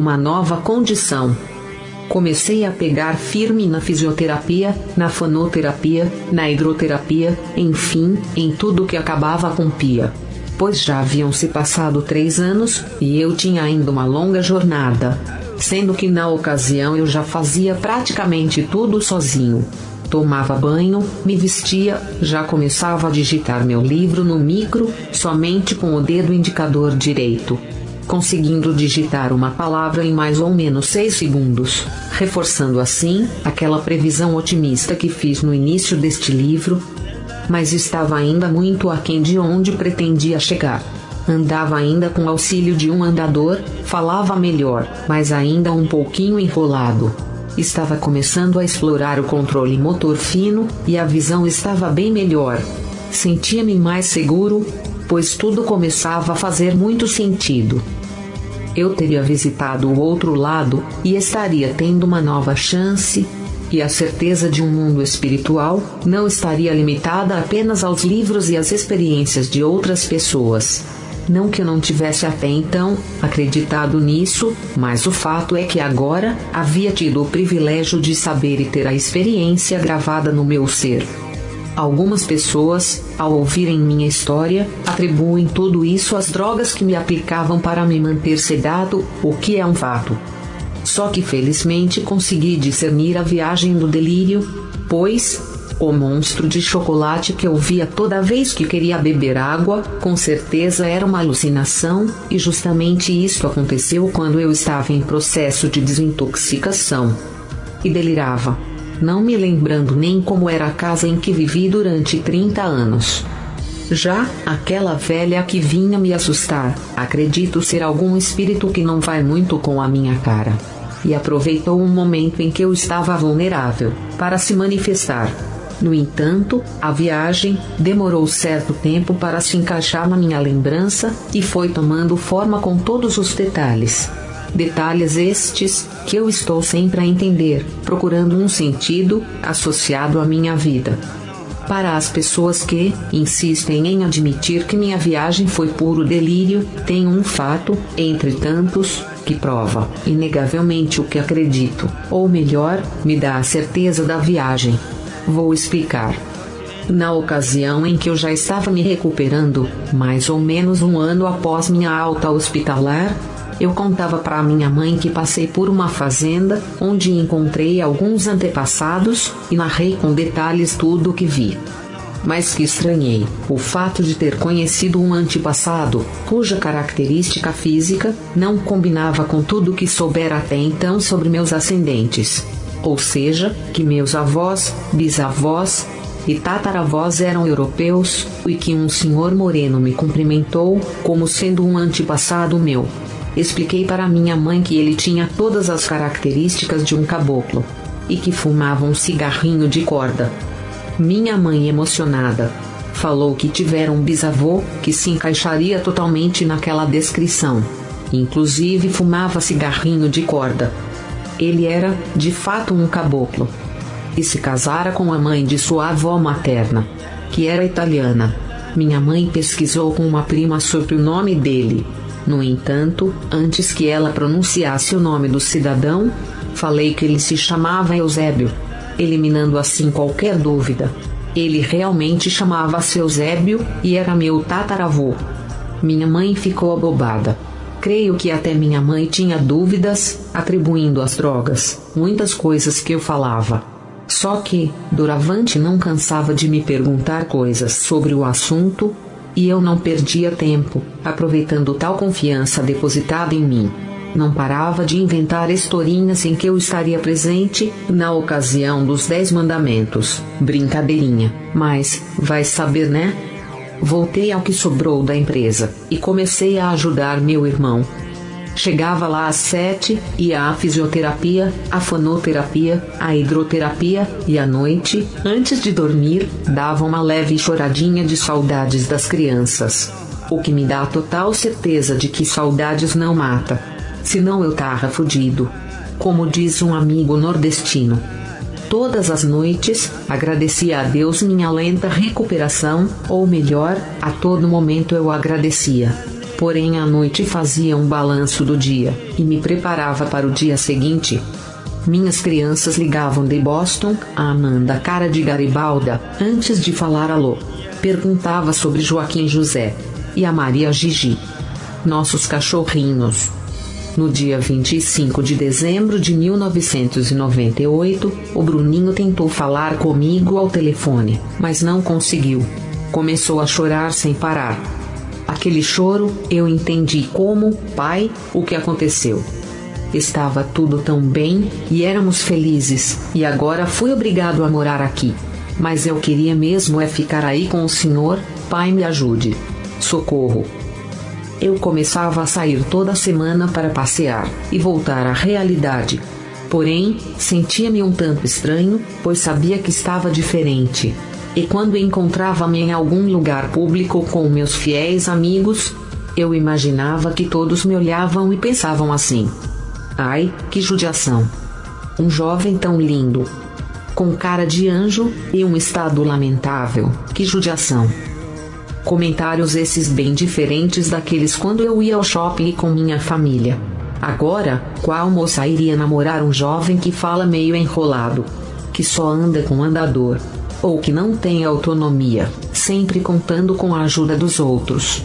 uma nova condição. Comecei a pegar firme na fisioterapia, na fonoterapia, na hidroterapia, enfim, em tudo que acabava com pia. Pois já haviam se passado 3 anos, e eu tinha ainda uma longa jornada, sendo que na ocasião eu já fazia praticamente tudo sozinho. Tomava banho, me vestia, já começava a digitar meu livro no micro, somente com o dedo indicador direito, conseguindo digitar uma palavra em mais ou menos 6 segundos, reforçando assim aquela previsão otimista que fiz no início deste livro, mas estava ainda muito aquém de onde pretendia chegar. Andava ainda com auxílio de um andador, falava melhor, mas ainda um pouquinho enrolado. Estava começando a explorar o controle motor fino e a visão estava bem melhor. Sentia-me mais seguro, pois tudo começava a fazer muito sentido. Eu teria visitado o outro lado e estaria tendo uma nova chance, e a certeza de um mundo espiritual não estaria limitada apenas aos livros e às experiências de outras pessoas. Não que eu não tivesse até então acreditado nisso, mas o fato é que agora havia tido o privilégio de saber e ter a experiência gravada no meu ser. Algumas pessoas, ao ouvirem minha história, atribuem tudo isso às drogas que me aplicavam para me manter sedado, o que é um fato. Só que felizmente consegui discernir a viagem do delírio, pois o monstro de chocolate que eu via toda vez que queria beber água, com certeza era uma alucinação, e justamente isso aconteceu quando eu estava em processo de desintoxicação. E delirava, não me lembrando nem como era a casa em que vivi durante 30 anos. Já aquela velha que vinha me assustar, acredito ser algum espírito que não vai muito com a minha cara. E aproveitou um momento em que eu estava vulnerável, para se manifestar. No entanto, a viagem demorou certo tempo para se encaixar na minha lembrança e foi tomando forma com todos os detalhes. Detalhes estes que eu estou sempre a entender, procurando um sentido associado à minha vida. Para as pessoas que insistem em admitir que minha viagem foi puro delírio, tem um fato, entre tantos, que prova, inegavelmente, o que acredito, ou melhor, me dá a certeza da viagem. Vou explicar. Na ocasião em que eu já estava me recuperando, mais ou menos 1 ano após minha alta hospitalar, eu contava para minha mãe que passei por uma fazenda onde encontrei alguns antepassados e narrei com detalhes tudo o que vi. Mas que estranhei o fato de ter conhecido um antepassado cuja característica física não combinava com tudo o que soubera até então sobre meus ascendentes. Ou seja, que meus avós, bisavós e tataravós eram europeus e que um senhor moreno me cumprimentou como sendo um antepassado meu. Expliquei para minha mãe que ele tinha todas as características de um caboclo e que fumava um cigarrinho de corda. Minha mãe, emocionada, falou que tivera um bisavô que se encaixaria totalmente naquela descrição. Inclusive fumava cigarrinho de corda. Ele era, de fato, um caboclo. E se casara com a mãe de sua avó materna, que era italiana. Minha mãe pesquisou com uma prima sobre o nome dele. No entanto, antes que ela pronunciasse o nome do cidadão, falei que ele se chamava Eusébio, eliminando assim qualquer dúvida. Ele realmente chamava-se Eusébio e era meu tataravô. Minha mãe ficou abobada. Creio que até minha mãe tinha dúvidas, atribuindo às drogas muitas coisas que eu falava. Só que, doravante não cansava de me perguntar coisas sobre o assunto, e eu não perdia tempo, aproveitando tal confiança depositada em mim. Não parava de inventar historinhas em que eu estaria presente na ocasião dos 10 mandamentos. Brincadeirinha, mas vai saber, né? Voltei ao que sobrou da empresa e comecei a ajudar meu irmão. Chegava lá às 7, ia à fisioterapia, à fonoterapia, à hidroterapia e à noite, antes de dormir, dava uma leve choradinha de saudades das crianças. O que me dá a total certeza de que saudades não mata, senão eu tava fudido, como diz um amigo nordestino. Todas as noites, agradecia a Deus minha lenta recuperação, ou melhor, a todo momento eu agradecia. Porém, à noite fazia um balanço do dia e me preparava para o dia seguinte. Minhas crianças ligavam de Boston, a Amanda cara de Garibalda, antes de falar alô. Perguntava sobre Joaquim José e a Maria Gigi, nossos cachorrinhos. No dia 25 de dezembro de 1998, o Bruninho tentou falar comigo ao telefone, mas não conseguiu. Começou a chorar sem parar. Aquele choro, eu entendi como, pai, o que aconteceu. Estava tudo tão bem e éramos felizes, e agora fui obrigado a morar aqui. Mas eu queria mesmo ficar aí com o senhor, pai, me ajude. Socorro. Eu começava a sair toda semana para passear e voltar à realidade. Porém, sentia-me um tanto estranho, pois sabia que estava diferente. E quando encontrava-me em algum lugar público com meus fiéis amigos, eu imaginava que todos me olhavam e pensavam assim: ai, que judiação! Um jovem tão lindo, com cara de anjo e um estado lamentável, que judiação! Comentários esses bem diferentes daqueles quando eu ia ao shopping com minha família. Agora, qual moça iria namorar um jovem que fala meio enrolado, que só anda com andador, ou que não tem autonomia, sempre contando com a ajuda dos outros?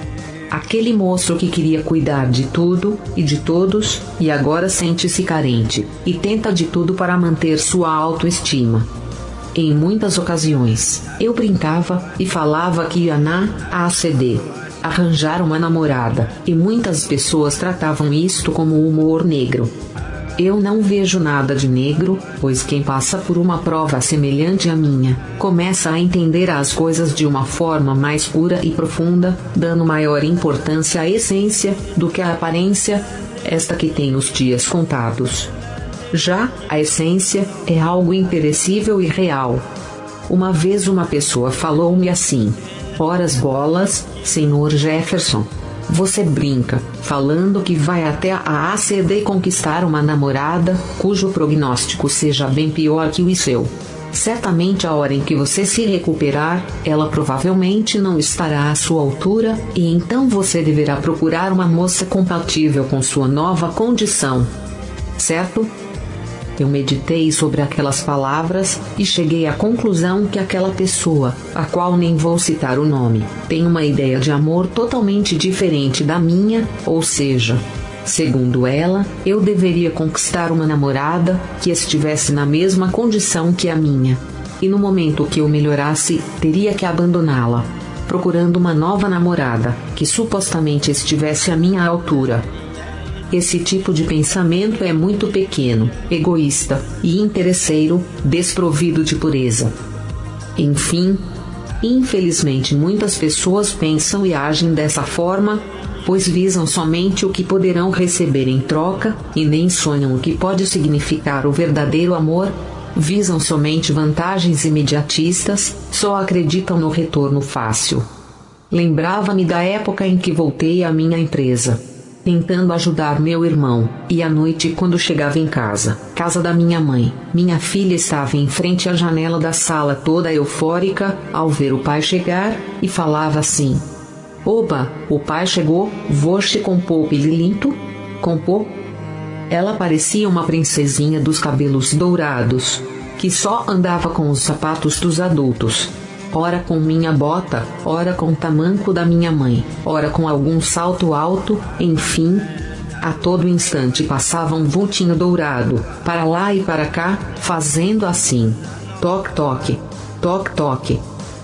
Aquele moço que queria cuidar de tudo e de todos e agora sente-se carente e tenta de tudo para manter sua autoestima. Em muitas ocasiões, eu brincava e falava que ia na ACD arranjar uma namorada, e muitas pessoas tratavam isto como humor negro. Eu não vejo nada de negro, pois quem passa por uma prova semelhante à minha, começa a entender as coisas de uma forma mais pura e profunda, dando maior importância à essência do que à aparência, esta que tem os dias contados. Já a essência é algo imperecível e real. Uma vez uma pessoa falou-me assim: "Horas bolas, senhor Jefferson, você brinca, falando que vai até a ACD conquistar uma namorada cujo prognóstico seja bem pior que o seu. Certamente a hora em que você se recuperar, ela provavelmente não estará à sua altura e então você deverá procurar uma moça compatível com sua nova condição. Certo?" Eu meditei sobre aquelas palavras e cheguei à conclusão que aquela pessoa, a qual nem vou citar o nome, tem uma ideia de amor totalmente diferente da minha, ou seja, segundo ela, eu deveria conquistar uma namorada que estivesse na mesma condição que a minha, e no momento que eu melhorasse, teria que abandoná-la, procurando uma nova namorada que supostamente estivesse à minha altura. Esse tipo de pensamento é muito pequeno, egoísta e interesseiro, desprovido de pureza. Enfim, infelizmente muitas pessoas pensam e agem dessa forma, pois visam somente o que poderão receber em troca e nem sonham o que pode significar o verdadeiro amor, visam somente vantagens imediatistas, só acreditam no retorno fácil. Lembrava-me da época em que voltei à minha empresa, tentando ajudar meu irmão, e à noite quando chegava em casa da minha mãe, minha filha estava em frente à janela da sala toda eufórica ao ver o pai chegar e falava assim: "Oba, o pai chegou, você compô pililinto? Compô?" Ela parecia uma princesinha dos cabelos dourados, que só andava com os sapatos dos adultos. Ora com minha bota, ora com o tamanco da minha mãe, ora com algum salto alto, enfim, a todo instante passava um vultinho dourado, para lá e para cá, fazendo assim: toque, toque, toque, toque.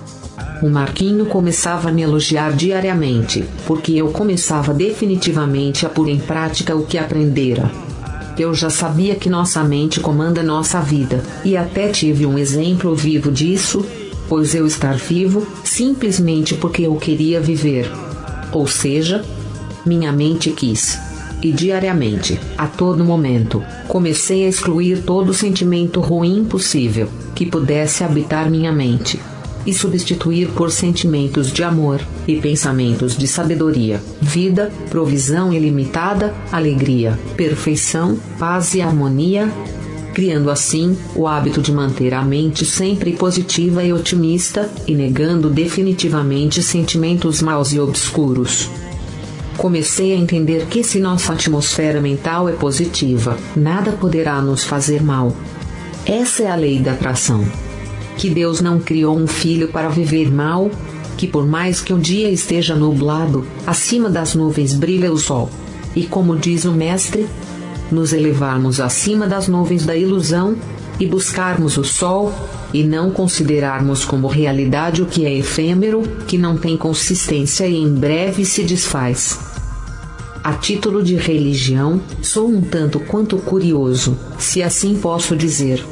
O Marquinho começava a me elogiar diariamente, porque eu começava definitivamente a pôr em prática o que aprendera. Eu já sabia que nossa mente comanda nossa vida, e até tive um exemplo vivo disso, pois eu estar vivo simplesmente porque eu queria viver. Ou seja, minha mente quis. E diariamente, a todo momento, comecei a excluir todo sentimento ruim possível que pudesse habitar minha mente e substituir por sentimentos de amor e pensamentos de sabedoria, vida, provisão ilimitada, alegria, perfeição, paz e harmonia, criando assim o hábito de manter a mente sempre positiva e otimista e negando definitivamente sentimentos maus e obscuros. Comecei a entender que se nossa atmosfera mental é positiva, nada poderá nos fazer mal. Essa é a lei da atração. Que Deus não criou um filho para viver mal, que por mais que um dia esteja nublado, acima das nuvens brilha o sol. E como diz o mestre, nos elevarmos acima das nuvens da ilusão e buscarmos o sol e não considerarmos como realidade o que é efêmero, que não tem consistência e em breve se desfaz. A título de religião, sou um tanto quanto curioso, se assim posso dizer.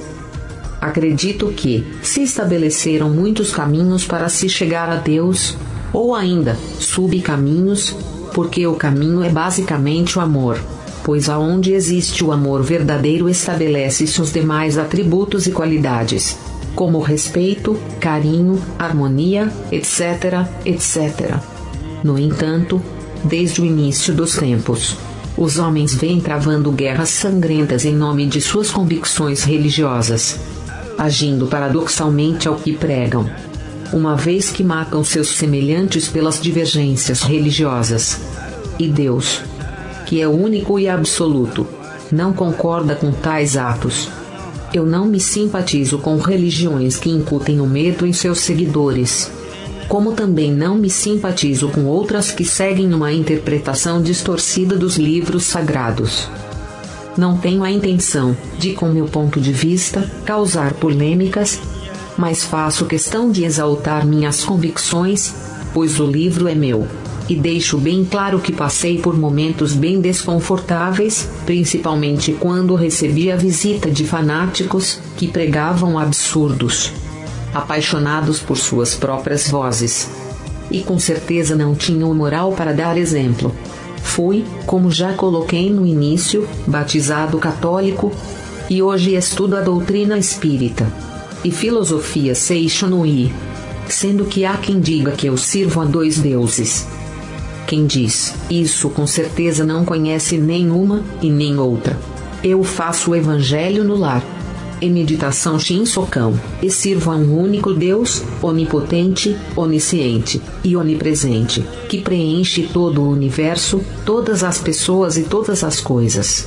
Acredito que se estabeleceram muitos caminhos para se chegar a Deus, ou ainda subcaminhos, porque o caminho é basicamente o amor, pois aonde existe o amor verdadeiro estabelece-se os demais atributos e qualidades, como respeito, carinho, harmonia, etc., etc. No entanto, desde o início dos tempos, os homens vêm travando guerras sangrentas em nome de suas convicções religiosas, agindo paradoxalmente ao que pregam, uma vez que matam seus semelhantes pelas divergências religiosas. E Deus, que é único e absoluto, não concorda com tais atos. Eu não me simpatizo com religiões que incutem o medo em seus seguidores, como também não me simpatizo com outras que seguem uma interpretação distorcida dos livros sagrados. Não tenho a intenção de, com meu ponto de vista, causar polêmicas, mas faço questão de exaltar minhas convicções, pois o livro é meu, e deixo bem claro que passei por momentos bem desconfortáveis, principalmente quando recebi a visita de fanáticos que pregavam absurdos, apaixonados por suas próprias vozes, e com certeza não tinham moral para dar exemplo. Fui, como já coloquei no início, batizado católico, e hoje estudo a doutrina espírita e filosofia Seishono-i, sendo que há quem diga que eu sirvo a 2 deuses. Quem diz isso com certeza não conhece nenhuma e nem outra. Eu faço o evangelho no lar, em meditação Shinsokan, e sirvo a um único Deus, onipotente, onisciente e onipresente, que preenche todo o universo, todas as pessoas e todas as coisas.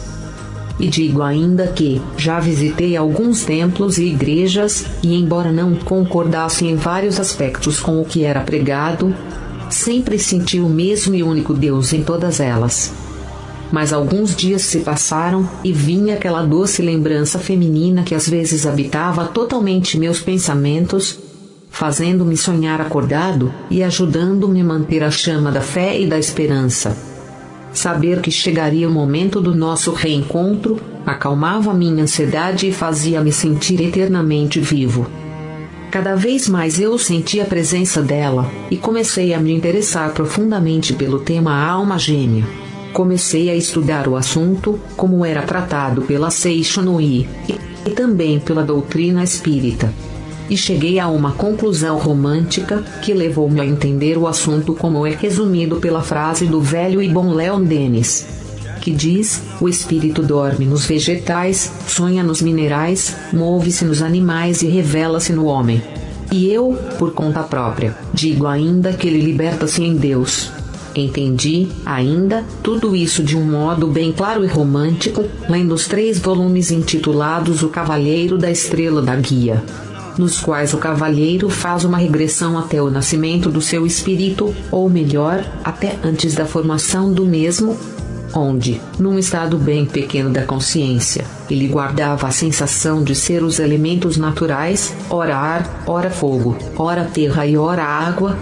E digo ainda que já visitei alguns templos e igrejas, e embora não concordasse em vários aspectos com o que era pregado, sempre senti o mesmo e único Deus em todas elas. Mas alguns dias se passaram e vinha aquela doce lembrança feminina que às vezes habitava totalmente meus pensamentos, fazendo-me sonhar acordado e ajudando-me a manter a chama da fé e da esperança. Saber que chegaria o momento do nosso reencontro acalmava minha ansiedade e fazia-me sentir eternamente vivo. Cada vez mais eu senti a presença dela e comecei a me interessar profundamente pelo tema alma gêmea. Comecei a estudar o assunto, como era tratado pela Seishono-i e também pela doutrina espírita. E cheguei a uma conclusão romântica que levou-me a entender o assunto como é resumido pela frase do velho e bom Leon Denis, que diz: o espírito dorme nos vegetais, sonha nos minerais, move-se nos animais e revela-se no homem. E eu, por conta própria, digo ainda que ele liberta-se em Deus. Entendi, ainda, tudo isso de um modo bem claro e romântico, lendo os 3 volumes intitulados O Cavalheiro da Estrela da Guia, nos quais o cavalheiro faz uma regressão até o nascimento do seu espírito, ou melhor, até antes da formação do mesmo, onde, num estado bem pequeno da consciência, ele guardava a sensação de ser os elementos naturais, ora ar, ora fogo, ora terra e ora água.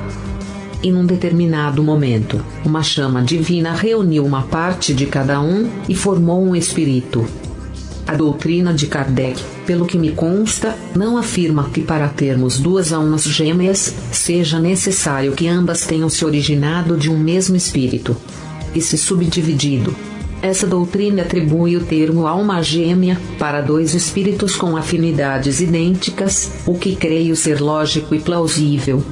E num determinado momento, uma chama divina reuniu uma parte de cada um e formou um espírito. A doutrina de Kardec, pelo que me consta, não afirma que para termos 2 almas gêmeas, seja necessário que ambas tenham se originado de um mesmo espírito e se subdividido. Essa doutrina atribui o termo alma gêmea para 2 espíritos com afinidades idênticas, o que creio ser lógico e plausível.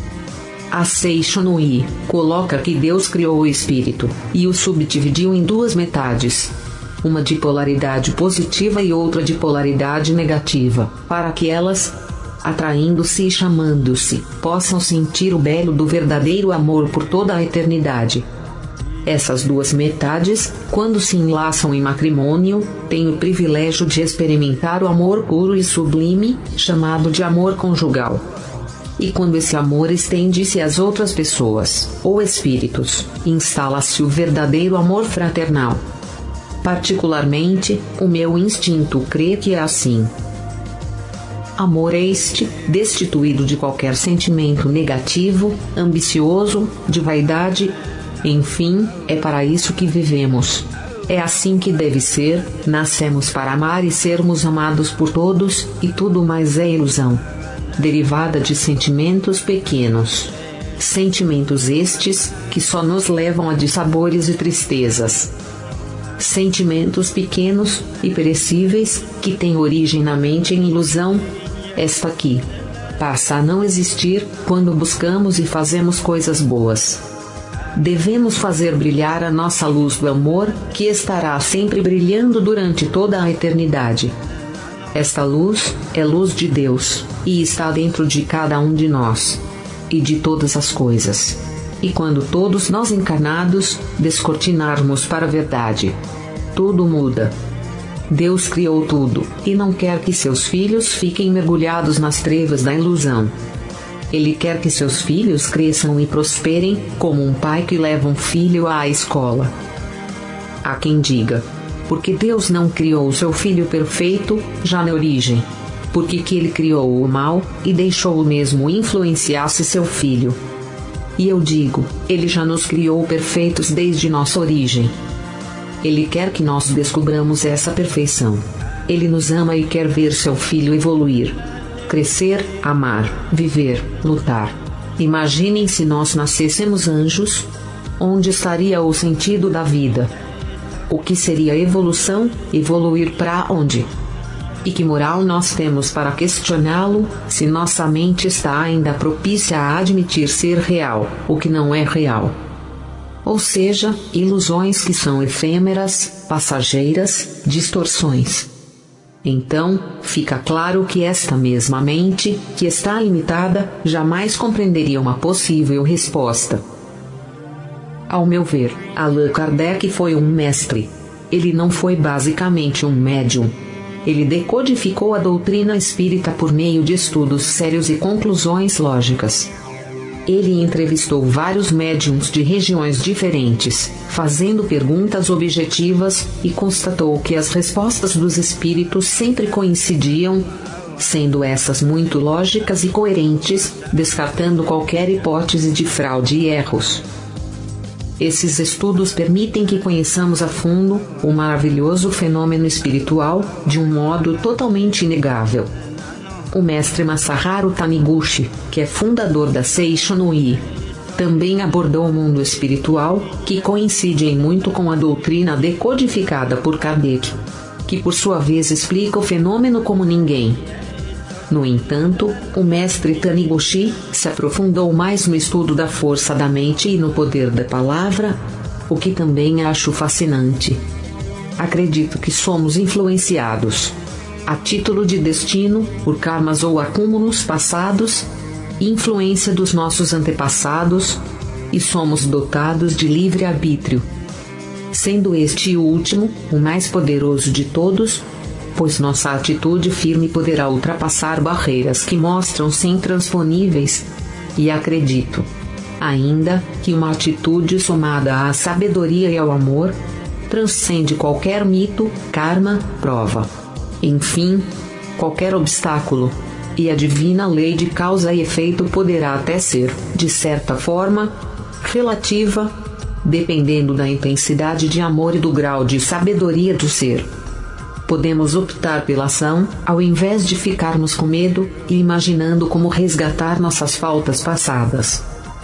A Seishono-i coloca que Deus criou o espírito e o subdividiu em 2 metades, uma de polaridade positiva e outra de polaridade negativa, para que elas, atraindo-se e chamando-se, possam sentir o belo do verdadeiro amor por toda a eternidade. Essas duas metades, quando se enlaçam em matrimônio, têm o privilégio de experimentar o amor puro e sublime, chamado de amor conjugal. E quando esse amor estende-se às outras pessoas, ou espíritos, instala-se o verdadeiro amor fraternal. Particularmente, o meu instinto crê que é assim. Amor este, destituído de qualquer sentimento negativo, ambicioso, de vaidade. Enfim, é para isso que vivemos. É assim que deve ser, nascemos para amar e sermos amados por todos, e tudo mais é ilusão, derivada de sentimentos pequenos. Sentimentos estes, que só nos levam a dissabores e tristezas. Sentimentos pequenos e perecíveis, que têm origem na mente em ilusão. Esta aqui passa a não existir quando buscamos e fazemos coisas boas. Devemos fazer brilhar a nossa luz do amor, que estará sempre brilhando durante toda a eternidade. Esta luz é luz de Deus, e está dentro de cada um de nós, e de todas as coisas. E quando todos nós encarnados descortinarmos para a verdade, tudo muda. Deus criou tudo, e não quer que seus filhos fiquem mergulhados nas trevas da ilusão. Ele quer que seus filhos cresçam e prosperem, como um pai que leva um filho à escola. Há quem diga, porque Deus não criou o seu filho perfeito, já na origem, porque que ele criou o mal, e deixou o mesmo influenciasse seu filho. E eu digo, ele já nos criou perfeitos desde nossa origem. Ele quer que nós descobramos essa perfeição. Ele nos ama e quer ver seu filho evoluir. Crescer, amar, viver, lutar. Imaginem se nós nascêssemos anjos, onde estaria o sentido da vida? O que seria evolução? Evoluir para onde? E que moral nós temos para questioná-lo, se nossa mente está ainda propícia a admitir ser real o que não é real? Ou seja, ilusões que são efêmeras, passageiras, distorções. Então, fica claro que esta mesma mente, que está limitada, jamais compreenderia uma possível resposta. Ao meu ver, Allan Kardec foi um mestre. Ele não foi basicamente um médium. Ele decodificou a doutrina espírita por meio de estudos sérios e conclusões lógicas. Ele entrevistou vários médiums de regiões diferentes, fazendo perguntas objetivas, e constatou que as respostas dos espíritos sempre coincidiam, sendo essas muito lógicas e coerentes, descartando qualquer hipótese de fraude e erros. Esses estudos permitem que conheçamos a fundo o maravilhoso fenômeno espiritual de um modo totalmente inegável. O mestre Masaharu Taniguchi, que é fundador da Seisho no I, também abordou o mundo espiritual, que coincide em muito com a doutrina decodificada por Kardec, que por sua vez explica o fenômeno como ninguém. No entanto, o mestre Taniguchi se aprofundou mais no estudo da força da mente e no poder da palavra, o que também acho fascinante. Acredito que somos influenciados, a título de destino, por karmas ou acúmulos passados, influência dos nossos antepassados, e somos dotados de livre-arbítrio, sendo este o último, o mais poderoso de todos, pois nossa atitude firme poderá ultrapassar barreiras que mostram-se intransponíveis, e acredito, ainda, que uma atitude somada à sabedoria e ao amor transcende qualquer mito, karma, prova. Enfim, qualquer obstáculo, e a divina lei de causa e efeito poderá até ser, de certa forma, relativa, dependendo da intensidade de amor e do grau de sabedoria do ser. Podemos optar pela ação, ao invés de ficarmos com medo e imaginando como resgatar nossas faltas passadas.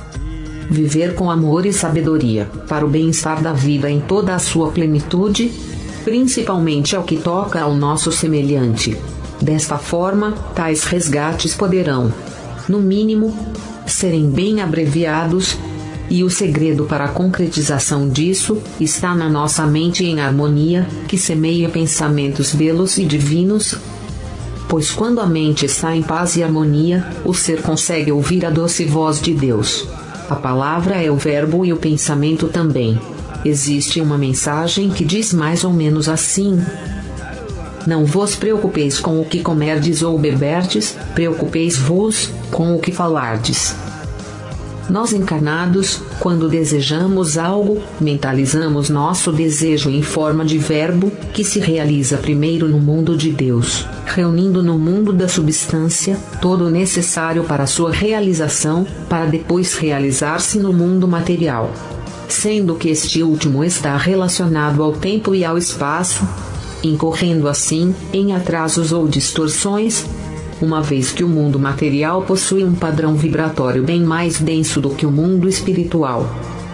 Viver com amor e sabedoria, para o bem-estar da vida em toda a sua plenitude, principalmente ao que toca ao nosso semelhante. Desta forma, tais resgates poderão, no mínimo, serem bem abreviados, e o segredo para a concretização disso está na nossa mente em harmonia, que semeia pensamentos belos e divinos, pois quando a mente está em paz e harmonia, o ser consegue ouvir a doce voz de Deus. A palavra é o verbo e o pensamento também. existe uma mensagem que diz mais ou menos assim: não vos preocupeis com o que comerdes ou beberdes, preocupeis-vos com o que falardes. Nós encarnados, quando desejamos algo, mentalizamos nosso desejo em forma de verbo, que se realiza primeiro no mundo de Deus, reunindo no mundo da substância todo o necessário para sua realização, para depois realizar-se no mundo material. Sendo que este último está relacionado ao tempo e ao espaço, incorrendo assim em atrasos ou distorções, uma vez que o mundo material possui um padrão vibratório bem mais denso do que o mundo espiritual.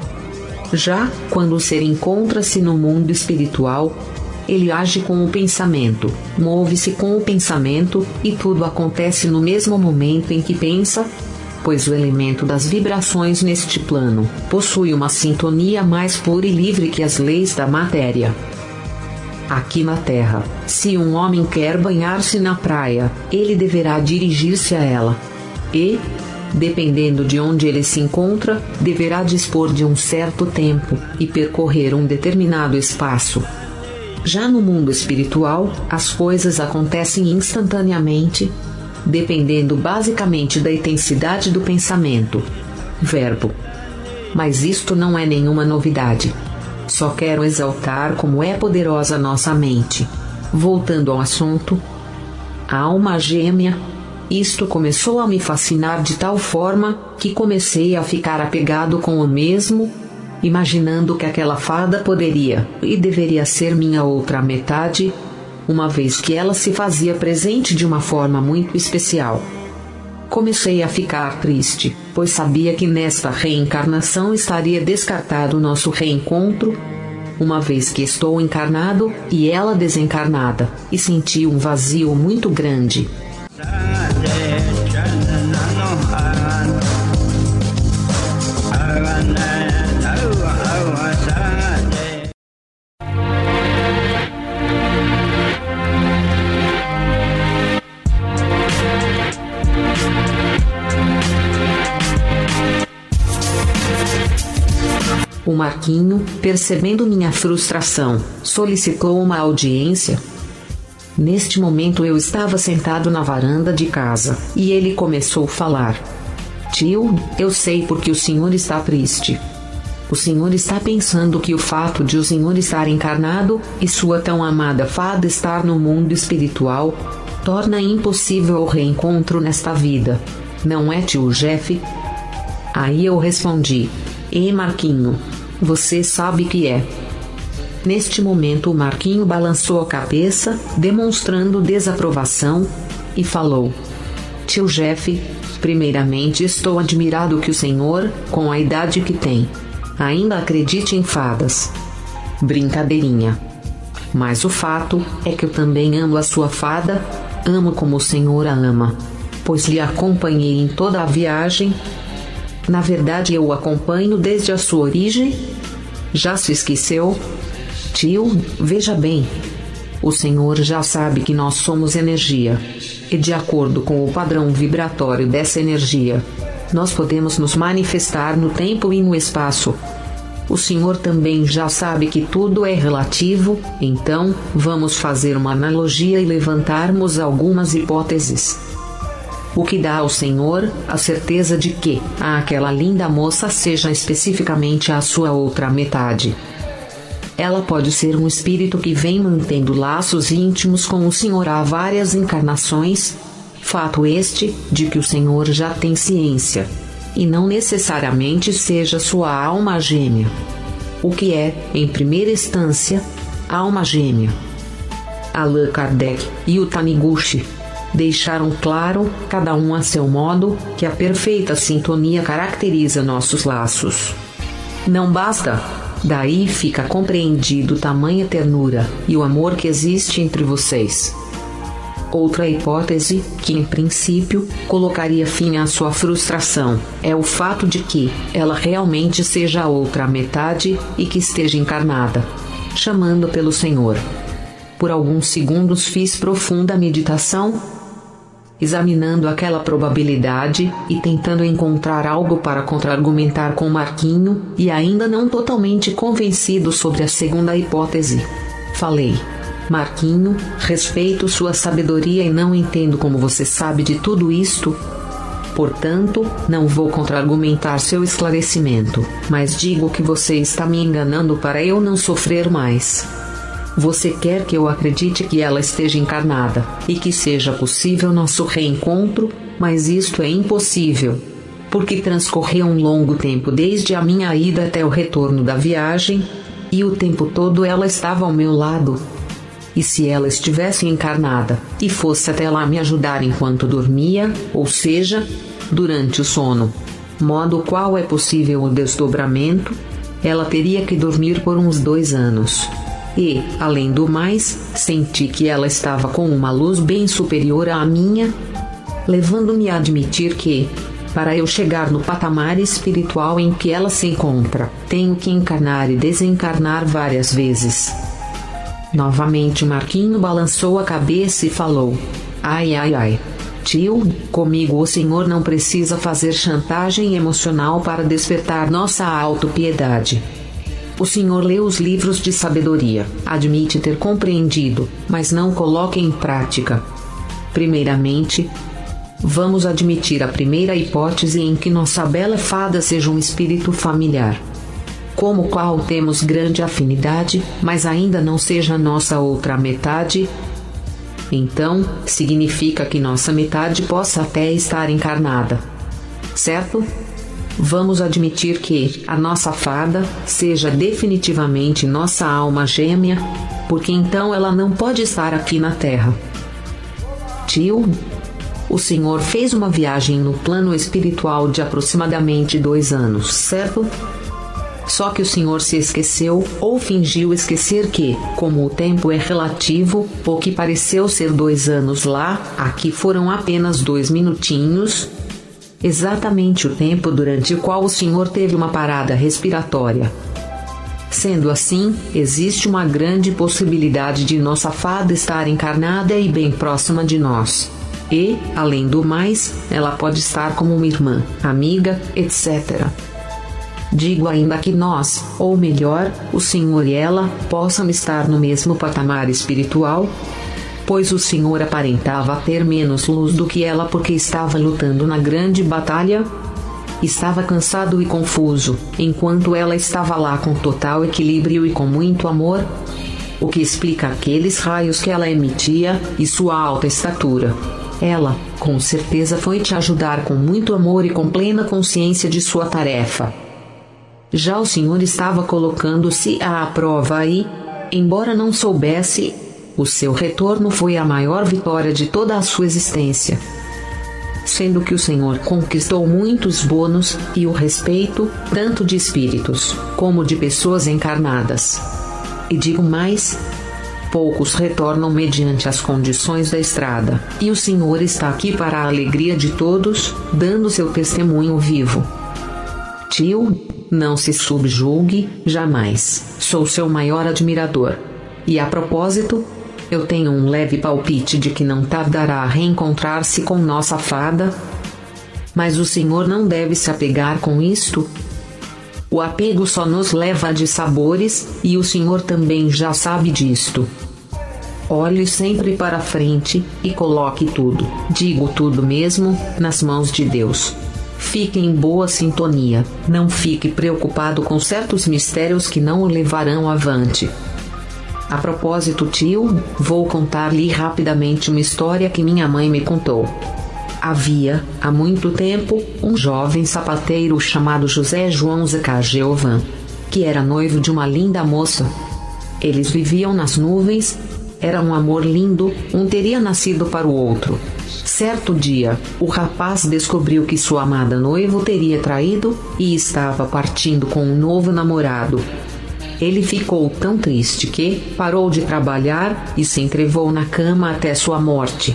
Já quando o ser encontra-se no mundo espiritual, ele age com o pensamento, move-se com o pensamento e tudo acontece no mesmo momento em que pensa, pois o elemento das vibrações neste plano possui uma sintonia mais pura e livre que as leis da matéria. Aqui na Terra, se um homem quer banhar-se na praia, ele deverá dirigir-se a ela. E, dependendo de onde ele se encontra, deverá dispor de um certo tempo e percorrer um determinado espaço. Já no mundo espiritual, as coisas acontecem instantaneamente, dependendo basicamente da intensidade do pensamento, verbo. Mas isto não é nenhuma novidade. Só quero exaltar como é poderosa nossa mente. Voltando ao assunto, a alma gêmea, isto começou a me fascinar de tal forma que comecei a ficar apegado com o mesmo, imaginando que aquela fada poderia e deveria ser minha outra metade, uma vez que ela se fazia presente de uma forma muito especial. Comecei a ficar triste, pois sabia que nesta reencarnação estaria descartado o nosso reencontro, uma vez que estou encarnado e ela desencarnada, e senti um vazio muito grande. O Marquinho, percebendo minha frustração, solicitou uma audiência. Neste momento eu estava sentado na varanda de casa, e ele começou a falar. Tio, eu sei porque o senhor está triste. O senhor está pensando que o fato de o senhor estar encarnado e sua tão amada fada estar no mundo espiritual torna impossível o reencontro nesta vida. Não é, tio Jeff? Aí eu respondi, Marquinho, você sabe que é. Neste momento o Marquinho balançou a cabeça, demonstrando desaprovação, e falou, tio Jeff, primeiramente estou admirado que o senhor, com a idade que tem, ainda acredite em fadas. Brincadeirinha. Mas o fato é que eu também amo a sua fada, amo como o senhor a ama, pois lhe acompanhei em toda a viagem. Na verdade, eu o acompanho desde a sua origem. Já se esqueceu? Tio, veja bem. O senhor já sabe que nós somos energia. E de acordo com o padrão vibratório dessa energia, nós podemos nos manifestar no tempo e no espaço. O senhor também já sabe que tudo é relativo, então vamos fazer uma analogia e levantarmos algumas hipóteses. O que dá ao senhor a certeza de que aquela linda moça seja especificamente a sua outra metade. Ela pode ser um espírito que vem mantendo laços íntimos com o senhor há várias encarnações, fato este de que o senhor já tem ciência, e não necessariamente seja sua alma gêmea. O que é, em primeira instância, alma gêmea? Allan Kardec e o Taniguchi deixaram claro, cada um a seu modo, que a perfeita sintonia caracteriza nossos laços. Não basta, daí fica compreendido tamanha ternura e o amor que existe entre vocês. Outra hipótese, que em princípio colocaria fim à sua frustração, é o fato de que ela realmente seja a outra metade e que esteja encarnada, chamando pelo Senhor. Por alguns segundos fiz profunda meditação examinando aquela probabilidade e tentando encontrar algo para contra-argumentar com Marquinho, e ainda não totalmente convencido sobre a segunda hipótese. Falei: Marquinho, respeito sua sabedoria e não entendo como você sabe de tudo isto. Portanto, não vou contra-argumentar seu esclarecimento, mas digo que você está me enganando para eu não sofrer mais. Você quer que eu acredite que ela esteja encarnada e que seja possível nosso reencontro, mas isto é impossível, porque transcorreu um longo tempo desde a minha ida até o retorno da viagem, e o tempo todo ela estava ao meu lado. E se ela estivesse encarnada e fosse até lá me ajudar enquanto dormia, ou seja, durante o sono, modo qual é possível o desdobramento, ela teria que dormir por uns 2 anos. E, além do mais, senti que ela estava com uma luz bem superior à minha, levando-me a admitir que, para eu chegar no patamar espiritual em que ela se encontra, tenho que encarnar e desencarnar várias vezes. Novamente Marquinho balançou a cabeça e falou: Ai, ai, ai. Tio, comigo o senhor não precisa fazer chantagem emocional para despertar nossa autopiedade. O senhor lê os livros de sabedoria, admite ter compreendido, mas não coloca em prática. Primeiramente, vamos admitir a primeira hipótese em que nossa bela fada seja um espírito familiar, como o qual temos grande afinidade, mas ainda não seja nossa outra metade. Então, significa que nossa metade possa até estar encarnada, certo? Vamos admitir que a nossa fada seja definitivamente nossa alma gêmea, porque então ela não pode estar aqui na Terra. Tio, o senhor fez uma viagem no plano espiritual de aproximadamente 2 anos, certo? Só que o senhor se esqueceu ou fingiu esquecer que, como o tempo é relativo, o que pareceu ser 2 anos lá, aqui foram apenas 2 minutinhos, exatamente o tempo durante o qual o senhor teve uma parada respiratória. Sendo assim, existe uma grande possibilidade de nossa fada estar encarnada e bem próxima de nós. E, além do mais, ela pode estar como uma irmã, amiga, etc. Digo ainda que nós, ou melhor, o senhor e ela, possam estar no mesmo patamar espiritual, pois o senhor aparentava ter menos luz do que ela porque estava lutando na grande batalha. Estava cansado e confuso, enquanto ela estava lá com total equilíbrio e com muito amor, o que explica aqueles raios que ela emitia e sua alta estatura. Ela, com certeza, foi te ajudar com muito amor e com plena consciência de sua tarefa. Já o senhor estava colocando-se à prova e, embora não soubesse, o seu retorno foi a maior vitória de toda a sua existência. Sendo que o senhor conquistou muitos bônus e o respeito, tanto de espíritos, como de pessoas encarnadas. E digo mais, poucos retornam mediante as condições da estrada, e o senhor está aqui para a alegria de todos, dando seu testemunho vivo. Tio, não se subjulgue, jamais. Sou seu maior admirador. E a propósito, eu tenho um leve palpite de que não tardará a reencontrar-se com nossa fada, mas o senhor não deve se apegar com isto. O apego só nos leva a dissabores, e o senhor também já sabe disto. Olhe sempre para frente e coloque tudo, digo tudo mesmo, nas mãos de Deus. Fique em boa sintonia, não fique preocupado com certos mistérios que não o levarão avante. A propósito, tio, vou contar-lhe rapidamente uma história que minha mãe me contou. Havia, há muito tempo, um jovem sapateiro chamado José João Zecageovan, que era noivo de uma linda moça. Eles viviam nas nuvens, era um amor lindo, um teria nascido para o outro. Certo dia, o rapaz descobriu que sua amada noiva o teria traído e estava partindo com um novo namorado. Ele ficou tão triste que parou de trabalhar e se entrevou na cama até sua morte.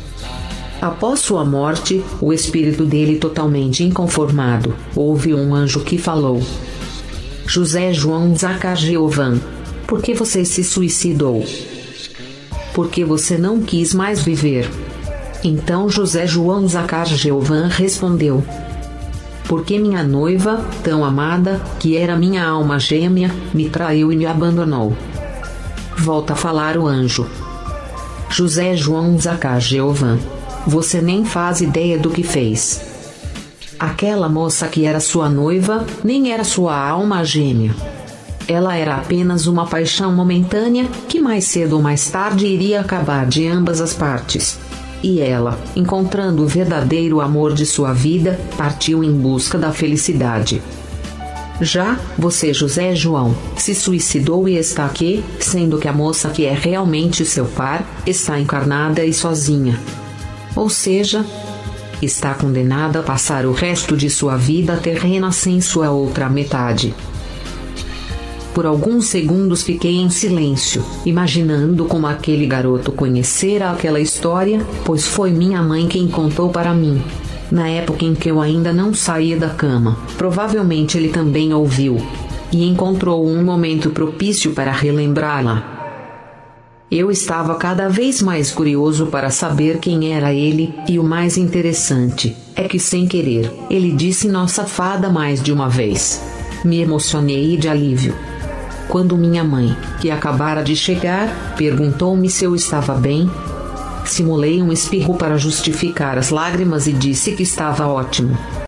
Após sua morte, o espírito dele totalmente inconformado, houve um anjo que falou: José João Zecageovan, por que você se suicidou? Porque você não quis mais viver. Então José João Zacar Jeovan respondeu: porque minha noiva, tão amada, que era minha alma gêmea, me traiu e me abandonou. Volta a falar o anjo. José João Zacar Jeovan, você nem faz ideia do que fez. Aquela moça que era sua noiva, nem era sua alma gêmea. Ela era apenas uma paixão momentânea que mais cedo ou mais tarde iria acabar de ambas as partes. E ela, encontrando o verdadeiro amor de sua vida, partiu em busca da felicidade. Já você, José João, se suicidou e está aqui, sendo que a moça que é realmente seu par está encarnada e sozinha. Ou seja, está condenada a passar o resto de sua vida terrena sem sua outra metade. Por alguns segundos fiquei em silêncio, imaginando como aquele garoto conhecera aquela história, pois foi minha mãe quem contou para mim. Na época em que eu ainda não saía da cama, provavelmente ele também ouviu, e encontrou um momento propício para relembrá-la. Eu estava cada vez mais curioso para saber quem era ele, e o mais interessante é que, sem querer, ele disse nossa fada mais de uma vez. Me emocionei de alívio. Quando minha mãe, que acabara de chegar, perguntou-me se eu estava bem, simulei um espirro para justificar as lágrimas e disse que estava ótimo.